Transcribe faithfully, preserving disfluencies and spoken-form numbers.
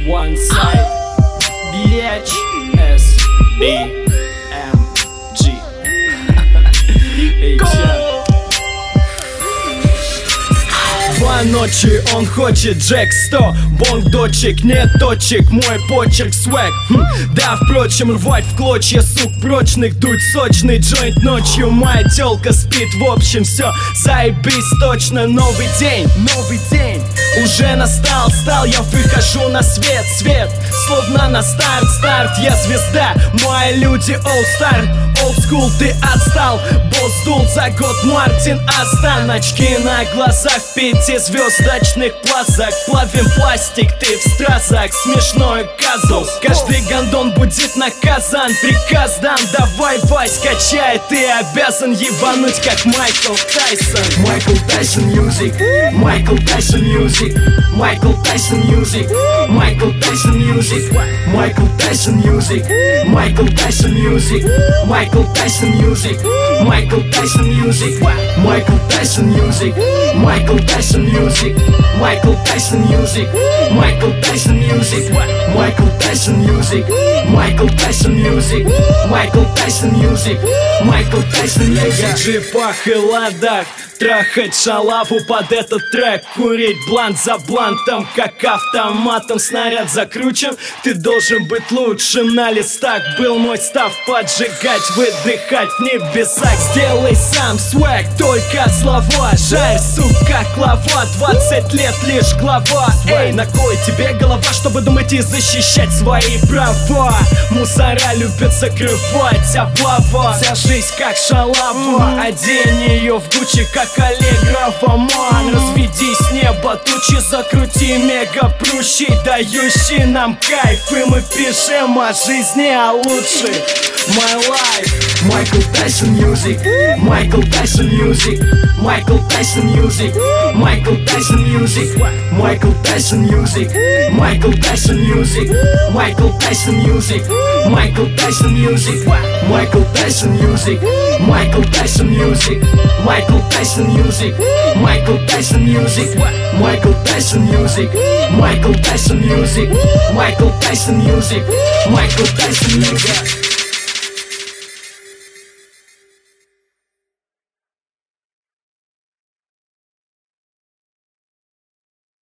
One side, B H S B M G. Эй, чё? Два ночи он хочет Джек сто бонг дочек, нет точек, мой почерк свэг. хм. Да, впрочем, рвать в клочья сук прочных, дуть сочный джойнт ночью. Моя тёлка спит, в общем, все заебись точно. Новый день, новый день уже настал, стал, я выхожу на свет, свет словно на старт, старт, я звезда, мои люди all star, old school, ты отстал. Босс дул за год, Мартин Астан, очки на глазах, пятизвездочных плазах, плавим пластик, ты в стразах, смешной казус. Каждый гондон будет наказан, приказ дан, давай, Вась, качай, ты обязан ебануть, как Майкл Тайсон. Майкл Тайсон мьюзик, Майкл Тайсон мьюзик, Майкл Тайсон мьюзик, Майкл Тайсон мьюзик, Майкл Тайсон мьюзик, Майкл Тайсон мьюзик, Майкл Тайсон мьюзик, Майкл Тайсон мьюзик, Майкл Тайсон мьюзик, Майкл Тайсон мьюзик, Майкл Тайсон мьюзик, Майкл Тайсон мьюзик, Майкл Тайсон мьюзик, Майкл Тайсон мьюзик, Майкл Тайсон мьюзик, Майкл Тайсон мьюзик. В джипах и ладах трахать шалаву под этот трек, курить блант за блантом, как автоматом. Снаряд закручен, ты должен быть лучшим. На листах был мой став, поджигать, выдыхать в небесах. Сделай сам свэг, только слова, жарь, сука, клава. Двадцать лет лишь глава. Эй, на кой тебе голова, чтобы думать и защищать свои права? Мусора любят закрывать облава. Вся жизнь как шалава, одень ее в Гуччи, как каллиграфа, ман. Разведи с неба тучи, закрути мега прущий, дающий нам кайф, и мы пишем о жизни, о лучших. My life. Майкл Тайсон мьюзик, Майкл Тайсон мьюзик, Майкл Тайсон мьюзик, Майкл Тайсон мьюзик, Майкл Тайсон мьюзик, Майкл Тайсон мьюзик, Майкл Тайсон мьюзик, Майкл Тайсон мьюзик, Майкл Тайсон мьюзик, Майкл Тайсон мьюзик, Майкл Тайсон мьюзик, Майкл Тайсон мьюзик, Майкл Тайсон мьюзик, Майкл Тайсон мьюзик, Майкл Тайсон мьюзик, Майкл Тайсон мьюзик.